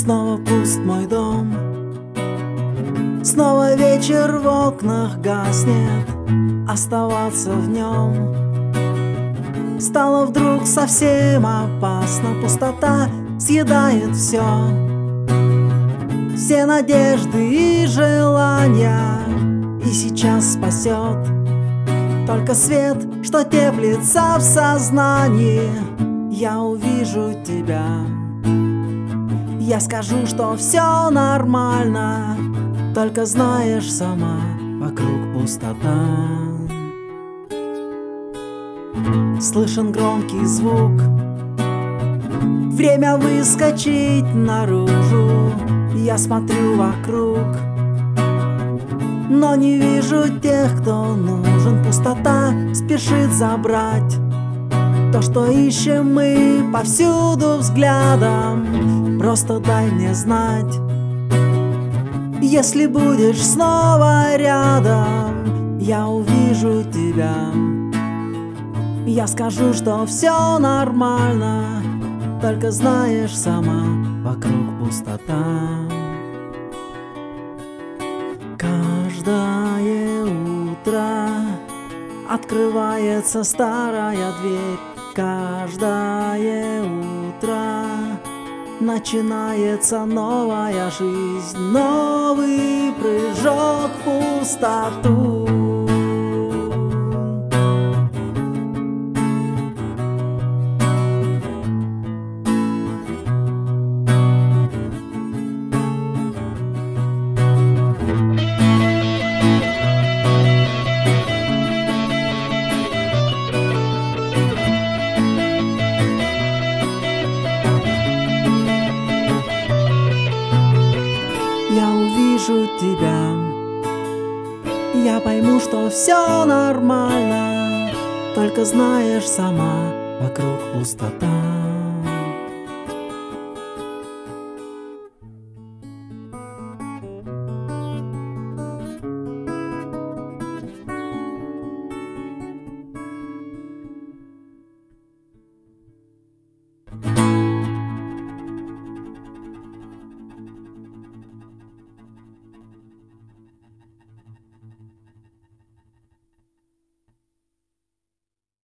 Снова пуст мой дом, снова вечер в окнах гаснет. Оставаться в нем стало вдруг совсем опасно. Пустота съедает все надежды и желания. И сейчас спасет только свет, что теплится в сознании. Я увижу тебя, я скажу, что все нормально. Только знаешь сама, вокруг пустота. Слышен громкий звук, время выскочить наружу. Я смотрю вокруг, но не вижу тех, кто нужен. Пустота спешит забрать то, что ищем мы повсюду взглядом. Просто дай мне знать, если будешь снова рядом. Я увижу тебя, я скажу, что все нормально. Только знаешь сама, вокруг пустота. Каждое утро открывается старая дверь. Каждое утро начинается новая жизнь, новый прыжок в пустоту. Я увижу тебя, я пойму, что все нормально. Только знаешь сама, вокруг пустота.